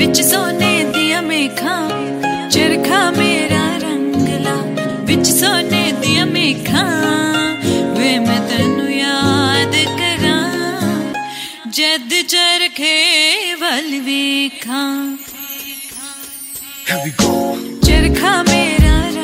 विच सोने दिया मेखां चरखा मेरा रंगला विच सोने दिया मेखां वे मैं तैनू याद करां जद चरखे वल वेखां चरखा मेरा